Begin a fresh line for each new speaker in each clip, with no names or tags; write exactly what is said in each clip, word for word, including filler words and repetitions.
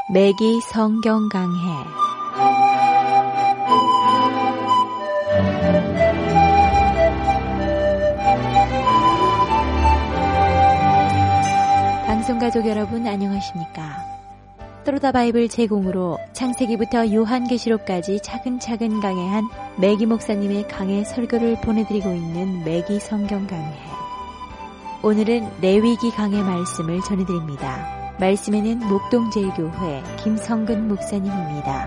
매기 성경 강해. 방송가족 여러분 안녕하십니까? 또르다 바이블 제공으로 창세기부터 요한계시록까지 차근차근 강해한 매기 목사님의 강해 설교를 보내드리고 있는 매기 성경 강해. 오늘은 레위기 강해 말씀을 전해드립니다. 말씀에는 목동제일교회 김성근 목사님입니다.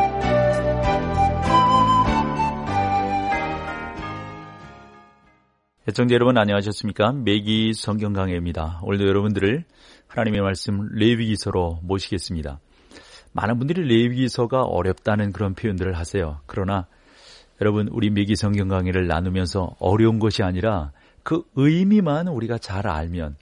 애청자 여러분 안녕하셨습니까? 매기 성경 강해입니다. 오늘도 여러분들을 하나님의 말씀 레위기서로 모시겠습니다. 많은 분들이 레위기서가 어렵다는 그런 표현들을 하세요. 그러나 여러분 우리 매기 성경 강해를 나누면서 어려운 것이 아니라 그 의미만 우리가 잘 알면,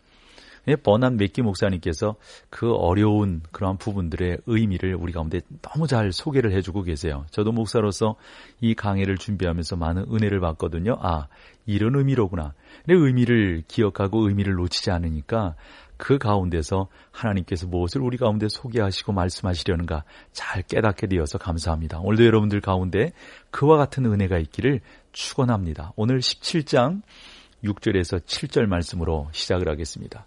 버난 맥기 목사님께서 그 어려운 그러한 부분들의 의미를 우리 가운데 너무 잘 소개를 해주고 계세요. 저도 목사로서 이 강해를 준비하면서 많은 은혜를 받거든요. 아, 이런 의미로구나. 내 의미를 기억하고 의미를 놓치지 않으니까 그 가운데서 하나님께서 무엇을 우리 가운데 소개하시고 말씀하시려는가 잘 깨닫게 되어서 감사합니다. 오늘도 여러분들 가운데 그와 같은 은혜가 있기를 축원합니다. 오늘 십칠 장 육 절에서 칠 절 말씀으로 시작을 하겠습니다.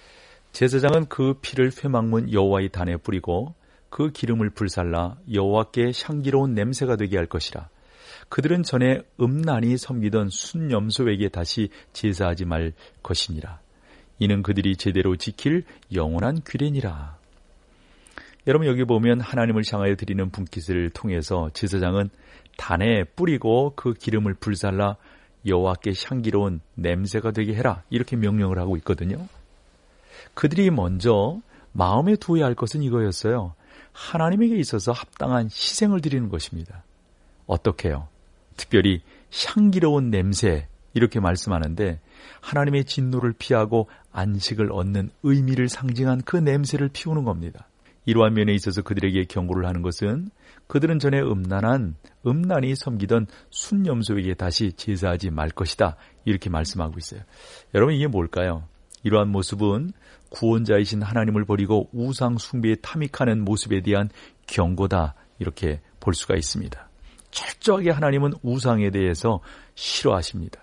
제사장은 그 피를 회막문 여호와의 단에 뿌리고 그 기름을 불살라 여호와께 향기로운 냄새가 되게 할 것이라. 그들은 전에 음란히 섬기던 순염소에게 다시 제사하지 말 것이니라. 이는 그들이 제대로 지킬 영원한 규례니라. 여러분 여기 보면 하나님을 향하여 드리는 분깃을 통해서 제사장은 단에 뿌리고 그 기름을 불살라 여호와께 향기로운 냄새가 되게 해라, 이렇게 명령을 하고 있거든요. 그들이 먼저 마음에 두어야 할 것은 이거였어요. 하나님에게 있어서 합당한 희생을 드리는 것입니다. 어떻게 해요? 특별히 향기로운 냄새, 이렇게 말씀하는데 하나님의 진노를 피하고 안식을 얻는 의미를 상징한 그 냄새를 피우는 겁니다. 이러한 면에 있어서 그들에게 경고를 하는 것은 그들은 전에 음란한, 음란히 섬기던 순염소에게 다시 제사하지 말 것이다, 이렇게 말씀하고 있어요. 여러분 이게 뭘까요? 이러한 모습은 구원자이신 하나님을 버리고 우상 숭배에 탐닉하는 모습에 대한 경고다, 이렇게 볼 수가 있습니다. 철저하게 하나님은 우상에 대해서 싫어하십니다.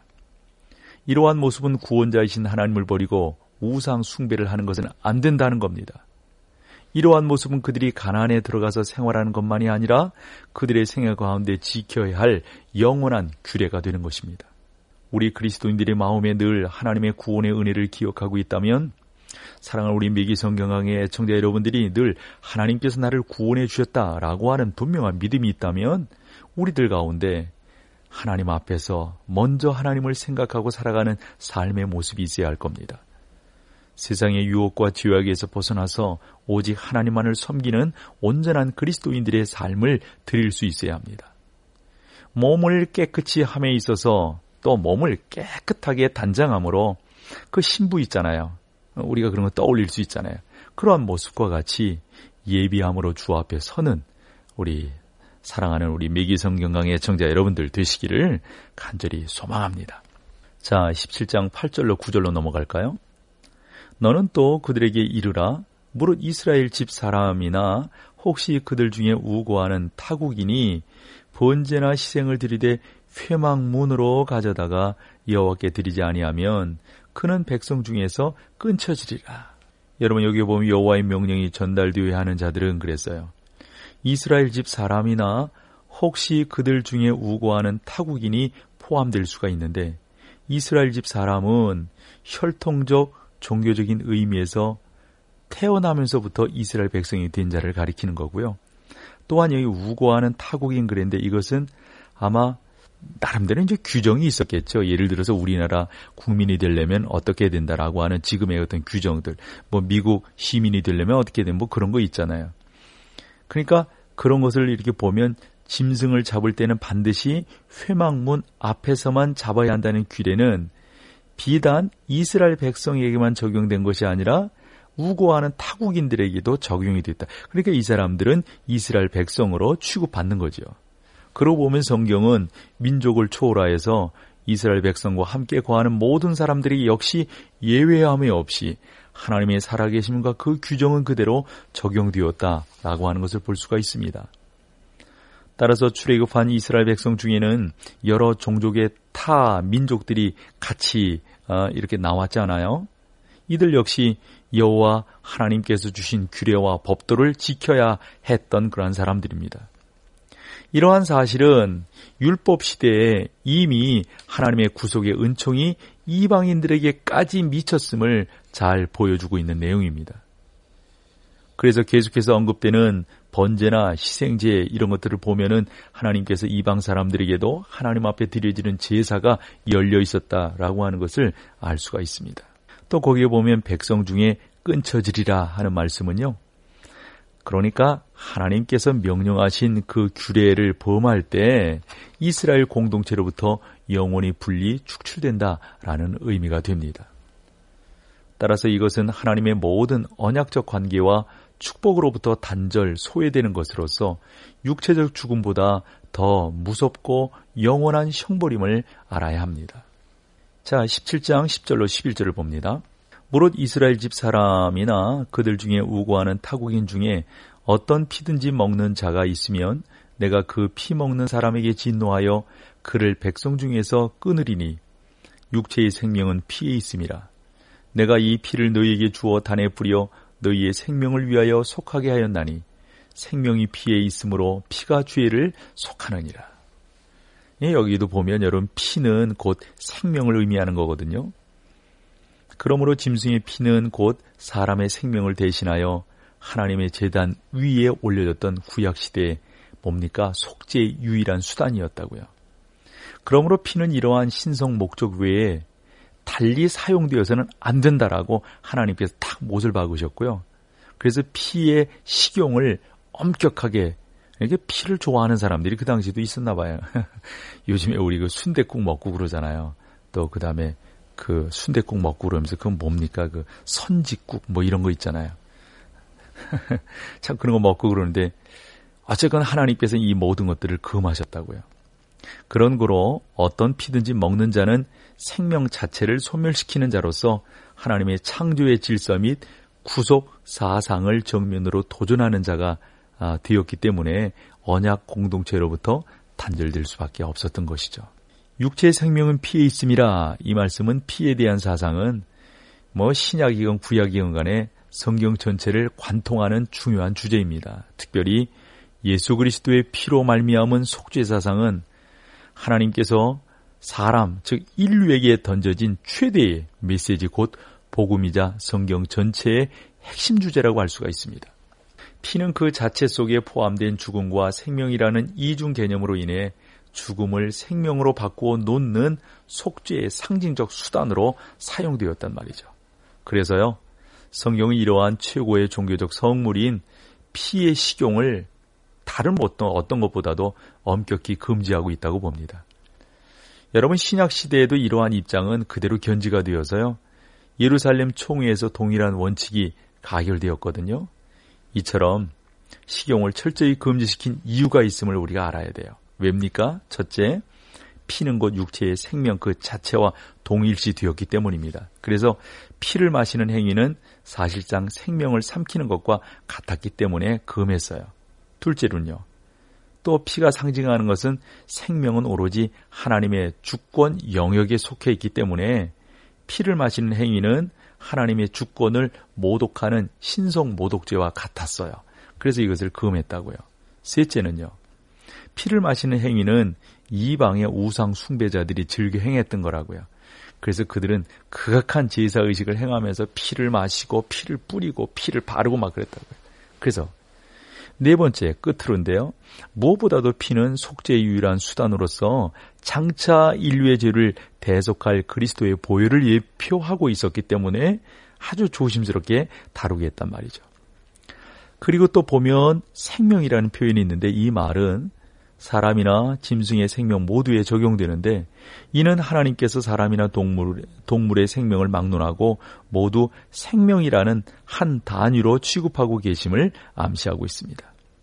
이러한 모습은 구원자이신 하나님을 버리고 우상 숭배를 하는 것은 안 된다는 겁니다. 이러한 모습은 그들이 가나안에 들어가서 생활하는 것만이 아니라 그들의 생애 가운데 지켜야 할 영원한 규례가 되는 것입니다. 우리 그리스도인들의 마음에 늘 하나님의 구원의 은혜를 기억하고 있다면, 사랑하는 우리 매기 성경 강해 애청자 여러분들이 늘 하나님께서 나를 구원해 주셨다라고 하는 분명한 믿음이 있다면 우리들 가운데 하나님 앞에서 먼저 하나님을 생각하고 살아가는 삶의 모습이 있어야 할 겁니다. 세상의 유혹과 죄악에서 벗어나서 오직 하나님만을 섬기는 온전한 그리스도인들의 삶을 드릴 수 있어야 합니다. 몸을 깨끗이 함에 있어서 또 몸을 깨끗하게 단장함으로 그 신부 있잖아요. 우리가 그런 거 떠올릴 수 있잖아요. 그러한 모습과 같이 예비함으로 주 앞에 서는 우리 사랑하는 우리 매기 성경 강해 애청자 여러분들 되시기를 간절히 소망합니다. 자, 십칠 장 팔 절로 구 절로 넘어갈까요? 너는 또 그들에게 이르라. 무릇 이스라엘 집 사람이나 혹시 그들 중에 우고하는 타국인이 번제나 희생을 드리되 회막문으로 가져다가 여호와께 드리지 아니하면 그는 백성 중에서 끊쳐지리라. 여러분 여기 보면 여호와의 명령이 전달되어야 하는 자들은 그랬어요. 이스라엘 집 사람이나 혹시 그들 중에 우고하는 타국인이 포함될 수가 있는데, 이스라엘 집 사람은 혈통적 종교적인 의미에서 태어나면서부터 이스라엘 백성이 된 자를 가리키는 거고요. 또한 여기 우고하는 타국인 그랬는데 이것은 아마 나름대로 이제 규정이 있었겠죠. 예를 들어서 우리나라 국민이 되려면 어떻게 된다라고 하는 지금의 어떤 규정들, 뭐 미국 시민이 되려면 어떻게 된 뭐 그런 거 있잖아요. 그러니까 그런 것을 이렇게 보면 짐승을 잡을 때는 반드시 회막문 앞에서만 잡아야 한다는 규례는 비단 이스라엘 백성에게만 적용된 것이 아니라 우고하는 타국인들에게도 적용이 됐다. 그러니까 이 사람들은 이스라엘 백성으로 취급받는 거죠. 그러고 보면 성경은 민족을 초월하여서 이스라엘 백성과 함께 거하는 모든 사람들이 역시 예외함이 없이 하나님의 살아계심과 그 규정은 그대로 적용되었다라고 하는 것을 볼 수가 있습니다. 따라서 출애굽한 이스라엘 백성 중에는 여러 종족의 타 민족들이 같이 이렇게 나왔잖아요. 이들 역시 여호와 하나님께서 주신 규례와 법도를 지켜야 했던 그러한 사람들입니다. 이러한 사실은 율법 시대에 이미 하나님의 구속의 은총이 이방인들에게까지 미쳤음을 잘 보여주고 있는 내용입니다. 그래서 계속해서 언급되는 번제나 희생제 이런 것들을 보면은 하나님께서 이방 사람들에게도 하나님 앞에 드려지는 제사가 열려 있었다라고 하는 것을 알 수가 있습니다. 또 거기에 보면 백성 중에 끊쳐지리라 하는 말씀은요. 그러니까 하나님께서 명령하신 그 규례를 범할 때 이스라엘 공동체로부터 영원히 분리 축출된다라는 의미가 됩니다. 따라서 이것은 하나님의 모든 언약적 관계와 축복으로부터 단절, 소외되는 것으로서 육체적 죽음보다 더 무섭고 영원한 형벌임을 알아야 합니다. 자, 십칠 장 십 절로 십일 절을 봅니다. 무릇 이스라엘 집 사람이나 그들 중에 우고하는 타국인 중에 어떤 피든지 먹는 자가 있으면 내가 그 피 먹는 사람에게 진노하여 그를 백성 중에서 끊으리니 육체의 생명은 피에 있음이라. 내가 이 피를 너희에게 주어 단에 뿌려 너희의 생명을 위하여 속하게 하였나니 생명이 피에 있으므로 피가 죄를 속하느니라. 예, 여기도 보면 여러분 피는 곧 생명을 의미하는 거거든요. 그러므로 짐승의 피는 곧 사람의 생명을 대신하여 하나님의 제단 위에 올려졌던 구약시대에 뭡니까? 속죄의 유일한 수단이었다고요. 그러므로 피는 이러한 신성 목적 외에 달리 사용되어서는 안 된다라고 하나님께서 탁 못을 박으셨고요. 그래서 피의 식용을 엄격하게, 이렇게 피를 좋아하는 사람들이 그 당시에도 있었나 봐요. 요즘에 우리 그 순댓국 먹고 그러잖아요. 또 그 다음에 그 순댓국 먹고 그러면서 그건 뭡니까? 그 선지국 뭐 이런 거 있잖아요. 참 그런 거 먹고 그러는데 어쨌건 하나님께서 이 모든 것들을 금하셨다고요. 그런 거로 어떤 피든지 먹는 자는 생명 자체를 소멸시키는 자로서 하나님의 창조의 질서 및 구속 사상을 정면으로 도전하는 자가 되었기 때문에 언약 공동체로부터 단절될 수밖에 없었던 것이죠. 육체의 생명은 피에 있음이라. 이 말씀은 피에 대한 사상은 뭐 신약이건 구약이건 간에 성경 전체를 관통하는 중요한 주제입니다. 특별히 예수 그리스도의 피로 말미암은 속죄 사상은 하나님께서 사람, 즉 인류에게 던져진 최대의 메시지 곧 복음이자 성경 전체의 핵심 주제라고 할 수가 있습니다. 피는 그 자체 속에 포함된 죽음과 생명이라는 이중 개념으로 인해 죽음을 생명으로 바꾸어 놓는 속죄의 상징적 수단으로 사용되었단 말이죠. 그래서요, 성경은 이러한 최고의 종교적 성물인 피의 식용을 다른 어떤, 어떤 것보다도 엄격히 금지하고 있다고 봅니다. 여러분, 신약 시대에도 이러한 입장은 그대로 견지가 되어서요, 예루살렘 총회에서 동일한 원칙이 가결되었거든요. 이처럼 식용을 철저히 금지시킨 이유가 있음을 우리가 알아야 돼요. 왜입니까? 첫째, 피는 곧 육체의 생명 그 자체와 동일시 되었기 때문입니다. 그래서 피를 마시는 행위는 사실상 생명을 삼키는 것과 같았기 때문에 금했어요. 둘째로는요, 또 피가 상징하는 것은 생명은 오로지 하나님의 주권 영역에 속해 있기 때문에 피를 마시는 행위는 하나님의 주권을 모독하는 신성 모독죄와 같았어요. 그래서 이것을 금했다고요. 셋째는요, 피를 마시는 행위는 이방의 우상 숭배자들이 즐겨 행했던 거라고요. 그래서 그들은 극악한 제사의식을 행하면서 피를 마시고 피를 뿌리고 피를 바르고 막 그랬다고요. 그래서 네 번째, 끝으로인데요, 무엇보다도 피는 속죄의 유일한 수단으로서 장차 인류의 죄를 대속할 그리스도의 보혈을 예표하고 있었기 때문에 아주 조심스럽게 다루게 했단 말이죠. 그리고 또 보면 생명이라는 표현이 있는데 이 말은 사람이나 짐승의 생명 모두에 적용되는데 이는 하나님께서 사람이나 동물, 동물의 생명을 막론하고 모두 생명이라는 한 단위로 취급하고 계심을 암시하고 있습니다.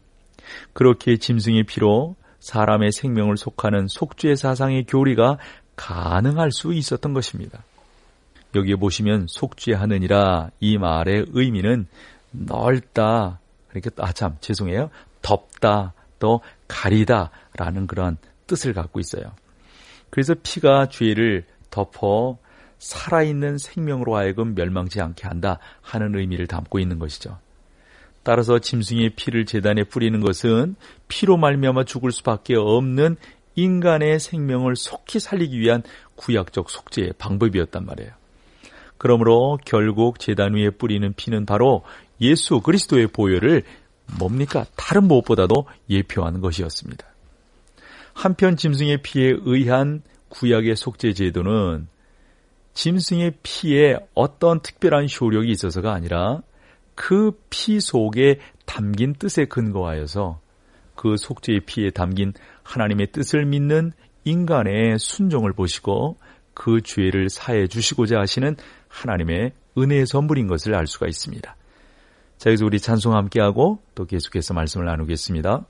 그렇게 짐승의 피로 사람의 생명을 속하는 속죄 사상의 교리가 가능할 수 있었던 것입니다. 여기에 보시면 속죄하느니라 이 말의 의미는 넓다, 그러니까 아 참 죄송해요. 덮다, 또 가리다 라는 그런 뜻을 갖고 있어요. 그래서 피가 죄를 덮어 살아있는 생명으로 하여금 멸망치 않게 한다 하는 의미를 담고 있는 것이죠. 따라서 짐승의 피를 제단에 뿌리는 것은 피로 말미암아 죽을 수밖에 없는 인간의 생명을 속히 살리기 위한 구약적 속죄의 방법이었단 말이에요. 그러므로 결국 제단 위에 뿌리는 피는 바로 예수 그리스도의 보혈을 뭡니까? 다른 무엇보다도 예표하는 것이었습니다. 한편 짐승의 피에 의한 구약의 속죄 제도는 짐승의 피에 어떤 특별한 효력이 있어서가 아니라 그 피 속에 담긴 뜻에 근거하여서 그 속죄의 피에 담긴 하나님의 뜻을 믿는 인간의 순종을 보시고 그 죄를 사해 주시고자 하시는 하나님의 은혜의 선물인 것을 알 수가 있습니다. 자, 여기서 우리 찬송 함께하고 또 계속해서 말씀을 나누겠습니다.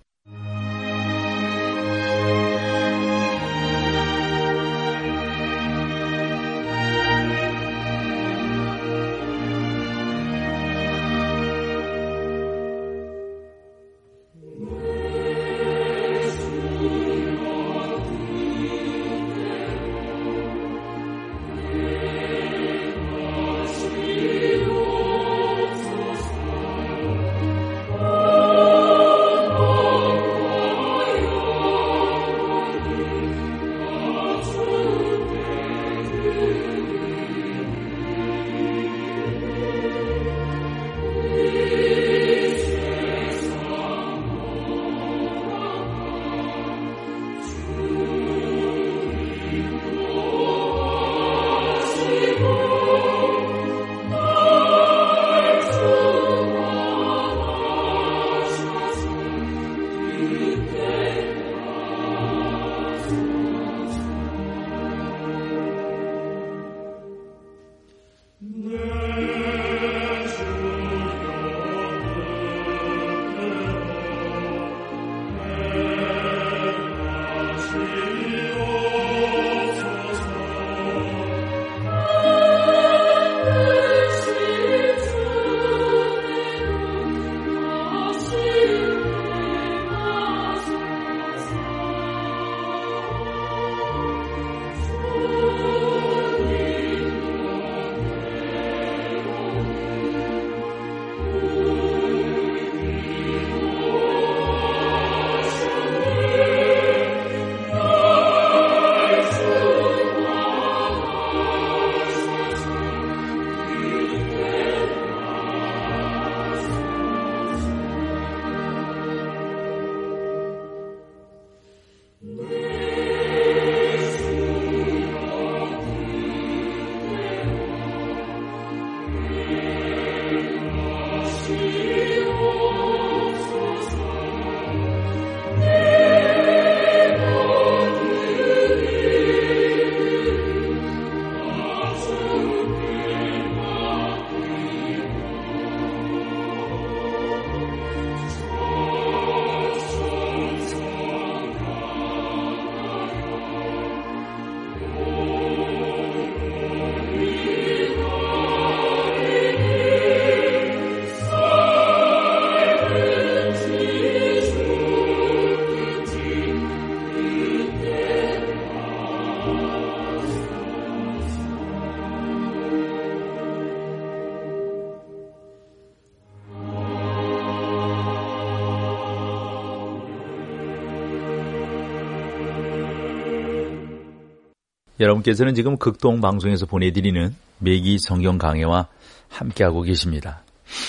여러분께서는 지금 극동방송에서 보내드리는 매기 성경 강해와 함께하고 계십니다.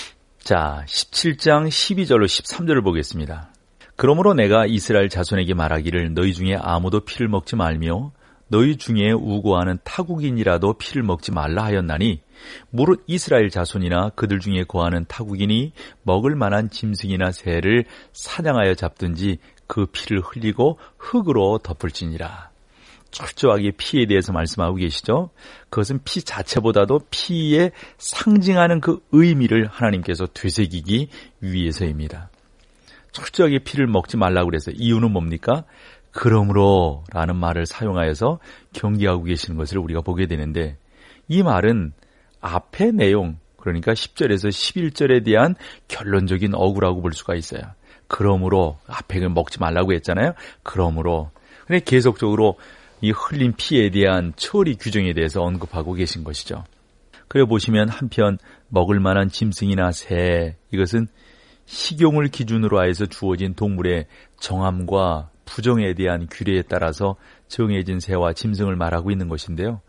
자, 십칠 장 십이 절로 십삼 절을 보겠습니다. 그러므로 내가 이스라엘 자손에게 말하기를 너희 중에 아무도 피를 먹지 말며 너희 중에 우고하는 타국인이라도 피를 먹지 말라 하였나니 무릇 이스라엘 자손이나 그들 중에 거하는 타국인이 먹을 만한 짐승이나 새를 사냥하여 잡든지 그 피를 흘리고 흙으로 덮을지니라. 철저하게 피에 대해서 말씀하고 계시죠. 그것은 피 자체보다도 피에 상징하는 그 의미를 하나님께서 되새기기 위해서입니다. 철저하게 피를 먹지 말라고 그래서 이유는 뭡니까? 그러므로 라는 말을 사용하여서 경계하고 계시는 것을 우리가 보게 되는데, 이 말은 앞의 내용, 그러니까 십 절에서 십일 절에 대한 결론적인 어구라고 볼 수가 있어요. 그러므로, 앞에 먹지 말라고 했잖아요. 그러므로. 근데 계속적으로 이 흘린 피에 대한 처리 규정에 대해서 언급하고 계신 것이죠. 그래 보시면 한편 먹을 만한 짐승이나 새, 이것은 식용을 기준으로 하여서 주어진 동물의 정함과 부정에 대한 규례에 따라서 정해진 새와 짐승을 말하고 있는 것인데요.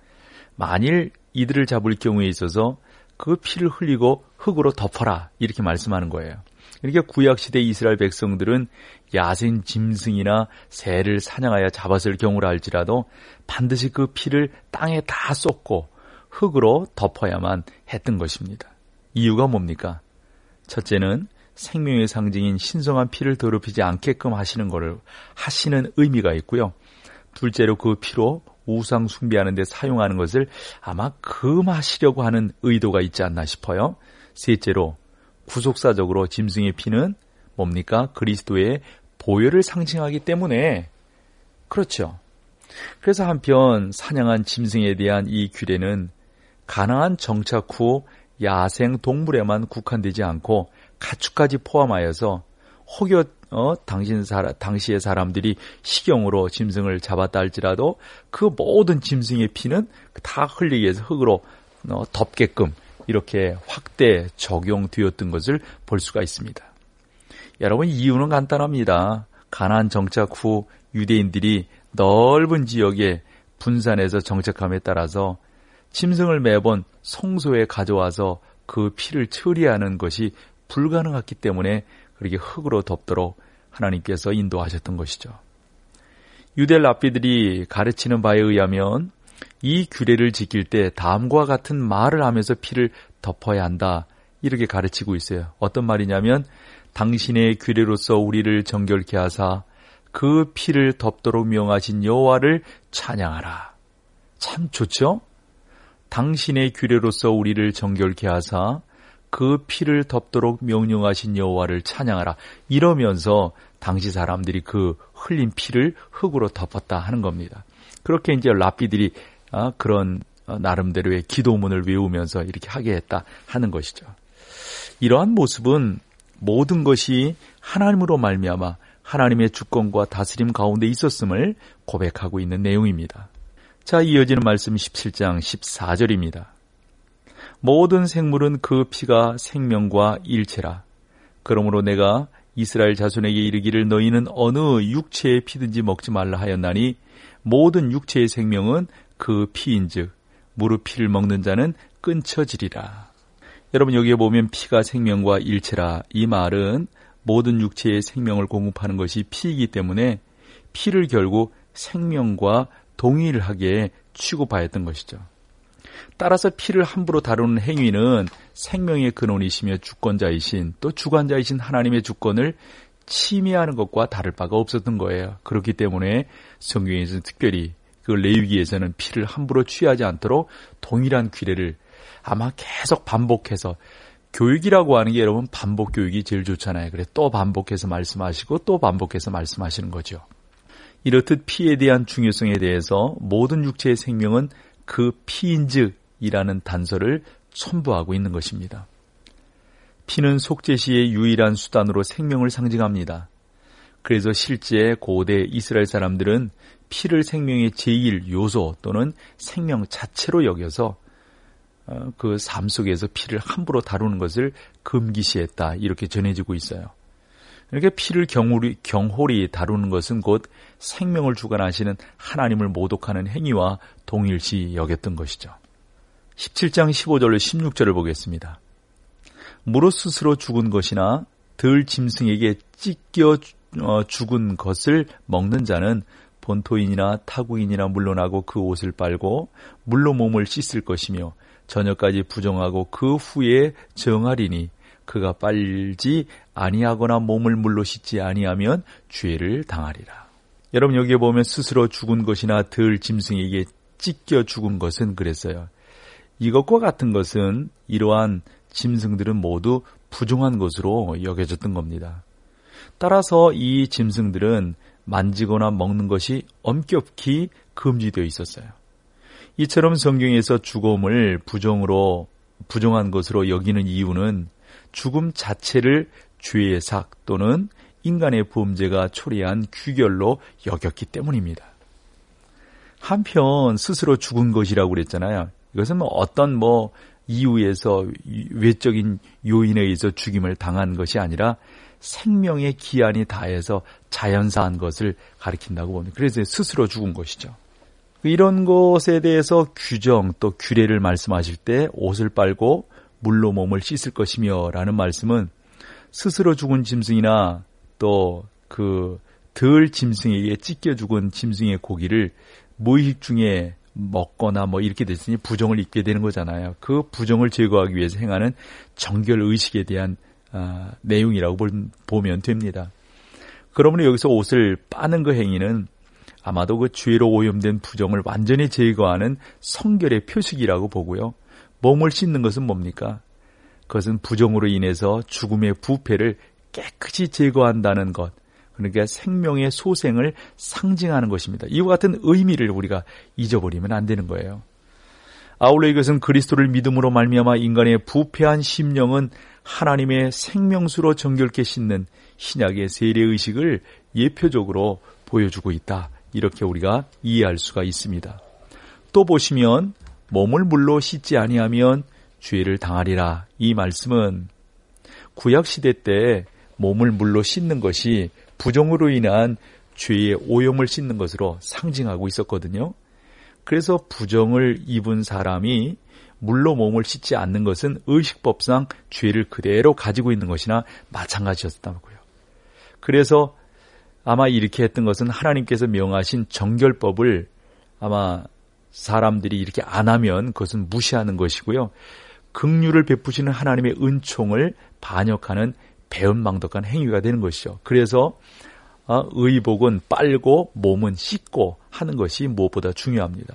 만일 이들을 잡을 경우에 있어서 그 피를 흘리고 흙으로 덮어라, 이렇게 말씀하는 거예요. 이렇게 구약시대 이스라엘 백성들은 야생 짐승이나 새를 사냥하여 잡았을 경우라 할지라도 반드시 그 피를 땅에 다 쏟고 흙으로 덮어야만 했던 것입니다. 이유가 뭡니까? 첫째는 생명의 상징인 신성한 피를 더럽히지 않게끔 하시는 것을 하시는 의미가 있고요. 둘째로 그 피로 우상 숭배하는 데 사용하는 것을 아마 금하시려고 하는 의도가 있지 않나 싶어요. 셋째로 구속사적으로 짐승의 피는 뭡니까? 그리스도의 보혈을 상징하기 때문에 그렇죠. 그래서 한편 사냥한 짐승에 대한 이 규례는 가나안 정착 후 야생 동물에만 국한되지 않고 가축까지 포함하여서 혹여 어, 당신 사라, 당시의 사람들이 식용으로 짐승을 잡았다 할지라도 그 모든 짐승의 피는 다 흘리기 위해서 흙으로 어, 덮게끔 이렇게 확대 적용되었던 것을 볼 수가 있습니다. 여러분, 이유는 간단합니다. 가나안 정착 후 유대인들이 넓은 지역에 분산해서 정착함에 따라서 짐승을 매번 성소에 가져와서 그 피를 처리하는 것이 불가능했기 때문에 그렇게 흙으로 덮도록 하나님께서 인도하셨던 것이죠. 유대 랍비들이 가르치는 바에 의하면 이 규례를 지킬 때 다음과 같은 말을 하면서 피를 덮어야 한다, 이렇게 가르치고 있어요. 어떤 말이냐면 당신의 규례로서 우리를 정결케 하사 그 피를 덮도록 명하신 여호와를 찬양하라. 참 좋죠? 당신의 규례로서 우리를 정결케 하사 그 피를 덮도록 명령하신 여호와를 찬양하라. 이러면서 당시 사람들이 그 흘린 피를 흙으로 덮었다 하는 겁니다. 그렇게 이제 랍비들이 그런 나름대로의 기도문을 외우면서 이렇게 하게 했다 하는 것이죠. 이러한 모습은 모든 것이 하나님으로 말미암아 하나님의 주권과 다스림 가운데 있었음을 고백하고 있는 내용입니다. 자, 이어지는 말씀 십칠 장 십사 절입니다. 모든 생물은 그 피가 생명과 일체라. 그러므로 내가 이스라엘 자손에게 이르기를 너희는 어느 육체의 피든지 먹지 말라 하였나니 모든 육체의 생명은 그 피인즉 무릇 피를 먹는 자는 끊쳐지리라. 여러분, 여기에 보면 피가 생명과 일체라, 이 말은 모든 육체의 생명을 공급하는 것이 피이기 때문에 피를 결국 생명과 동일하게 취급하였던 것이죠. 따라서 피를 함부로 다루는 행위는 생명의 근원이시며 주권자이신 또 주관자이신 하나님의 주권을 침해하는 것과 다를 바가 없었던 거예요. 그렇기 때문에 성경에서는 특별히 그 레위기에서는 피를 함부로 취하지 않도록 동일한 규례를 아마 계속 반복해서, 교육이라고 하는 게 여러분 반복 교육이 제일 좋잖아요. 그래 또 반복해서 말씀하시고 또 반복해서 말씀하시는 거죠. 이렇듯 피에 대한 중요성에 대해서 모든 육체의 생명은 그 피인즉이라는 단서를 첨부하고 있는 것입니다. 피는 속죄시의 유일한 수단으로 생명을 상징합니다. 그래서 실제 고대 이스라엘 사람들은 피를 생명의 제일 요소 또는 생명 자체로 여겨서 그 삶 속에서 피를 함부로 다루는 것을 금기시했다, 이렇게 전해지고 있어요. 이렇게 피를 경홀히, 경홀히 다루는 것은 곧 생명을 주관하시는 하나님을 모독하는 행위와 동일시 여겼던 것이죠. 십칠 장 십오 절로 십육 절을 보겠습니다. 무릇 스스로 죽은 것이나 들 짐승에게 찢겨 죽은 것을 먹는 자는 본토인이나 타국인이나 물론하고 그 옷을 빨고 물로 몸을 씻을 것이며 저녁까지 부정하고 그 후에 정하리니 그가 빨지 아니하거나 몸을 물로 씻지 아니하면 죄를 당하리라. 여러분, 여기에 보면 스스로 죽은 것이나 들 짐승에게 찢겨 죽은 것은 그랬어요. 이것과 같은 것은 이러한 짐승들은 모두 부정한 것으로 여겨졌던 겁니다. 따라서 이 짐승들은 만지거나 먹는 것이 엄격히 금지되어 있었어요. 이처럼 성경에서 죽음을 부정으로 부정한 것으로 여기는 이유는 죽음 자체를 죄의 삭 또는 인간의 범죄가 초래한 규결로 여겼기 때문입니다. 한편 스스로 죽은 것이라고 그랬잖아요. 이것은 뭐 어떤 뭐 이유에서 외적인 요인에 의해서 죽임을 당한 것이 아니라 생명의 기한이 다해서 자연사한 것을 가리킨다고 봅니다. 그래서 스스로 죽은 것이죠. 이런 것에 대해서 규정 또 규례를 말씀하실 때 옷을 빨고 물로 몸을 씻을 것이며 라는 말씀은 스스로 죽은 짐승이나 또 그 덜 짐승에게 찢겨 죽은 짐승의 고기를 무의식 중에 먹거나 뭐 이렇게 됐으니 부정을 입게 되는 거잖아요. 그 부정을 제거하기 위해서 행하는 정결 의식에 대한 아, 내용이라고 보면 됩니다. 그러므로 여기서 옷을 빠는 그 행위는 아마도 그 죄로 오염된 부정을 완전히 제거하는 성결의 표식이라고 보고요. 몸을 씻는 것은 뭡니까? 그것은 부정으로 인해서 죽음의 부패를 깨끗이 제거한다는 것, 그러니까 생명의 소생을 상징하는 것입니다. 이와 같은 의미를 우리가 잊어버리면 안 되는 거예요. 아울러 이것은 그리스도를 믿음으로 말미암아 인간의 부패한 심령은 하나님의 생명수로 정결케 씻는 신약의 세례의식을 예표적으로 보여주고 있다. 이렇게 우리가 이해할 수가 있습니다. 또 보시면 몸을 물로 씻지 아니하면 죄를 당하리라. 이 말씀은 구약시대 때 몸을 물로 씻는 것이 부정으로 인한 죄의 오염을 씻는 것으로 상징하고 있었거든요. 그래서 부정을 입은 사람이 물로 몸을 씻지 않는 것은 의식법상 죄를 그대로 가지고 있는 것이나 마찬가지였다고요. 그래서 아마 이렇게 했던 것은 하나님께서 명하신 정결법을 아마 사람들이 이렇게 안 하면 그것은 무시하는 것이고요. 긍휼을 베푸시는 하나님의 은총을 반역하는 배은망덕한 행위가 되는 것이죠. 그래서 의복은 빨고 몸은 씻고 하는 것이 무엇보다 중요합니다.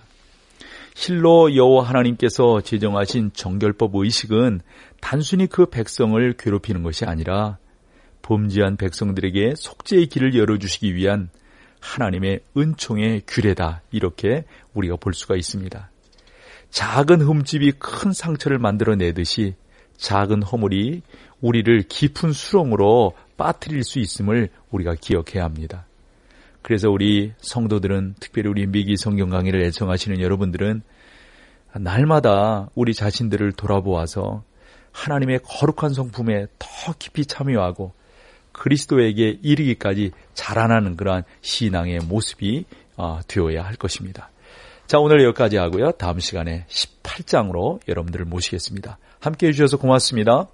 실로 여호와 하나님께서 제정하신 정결법 의식은 단순히 그 백성을 괴롭히는 것이 아니라 범죄한 백성들에게 속죄의 길을 열어주시기 위한 하나님의 은총의 규례다. 이렇게 우리가 볼 수가 있습니다. 작은 흠집이 큰 상처를 만들어내듯이 작은 허물이 우리를 깊은 수렁으로 빠뜨릴 수 있음을 우리가 기억해야 합니다. 그래서 우리 성도들은, 특별히 우리 미기 성경 강의를 애청하시는 여러분들은 날마다 우리 자신들을 돌아보아서 하나님의 거룩한 성품에 더 깊이 참여하고 그리스도에게 이르기까지 자라나는 그러한 신앙의 모습이 되어야 할 것입니다. 자, 오늘 여기까지 하고요. 다음 시간에 십팔 장으로 여러분들을 모시겠습니다. 함께해 주셔서 고맙습니다.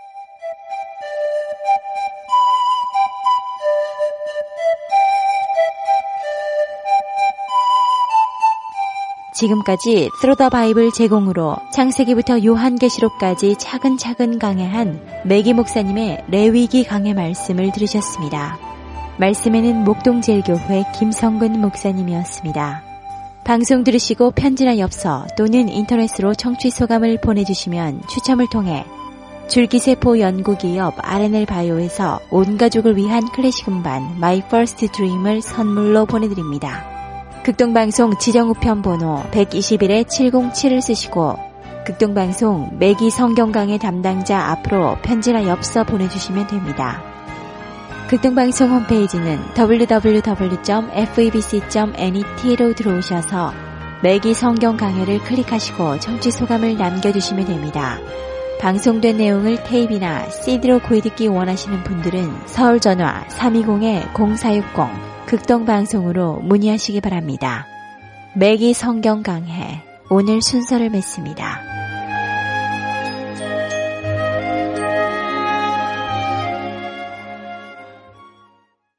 지금까지 Through the Bible 제공으로 창세기부터 요한계시록까지 차근차근 강해한 매기 목사님의 레위기 강해 말씀을 들으셨습니다. 말씀에는 목동제일교회 김성근 목사님이었습니다. 방송 들으시고 편지나 엽서 또는 인터넷으로 청취 소감을 보내주시면 추첨을 통해 줄기세포 연구기업 알엔엘 바이오에서 온 가족을 위한 클래식 음반 My First Dream을 선물로 보내드립니다. 극동방송 지정우편 번호 백이십일 칠공칠을 쓰시고 극동방송 매기 성경강의 담당자 앞으로 편지나 엽서 보내주시면 됩니다. 극동방송 홈페이지는 더블유 더블유 더블유 점 에프이비씨 점 넷으로 들어오셔서 매기 성경강의를 클릭하시고 청취 소감을 남겨주시면 됩니다. 방송된 내용을 테이프나 씨디로 구해듣기 원하시는 분들은 서울전화 삼이공 공사육공 극동방송으로 문의하시기 바랍니다. 매기 성경 강해 오늘 순서를 맺습니다.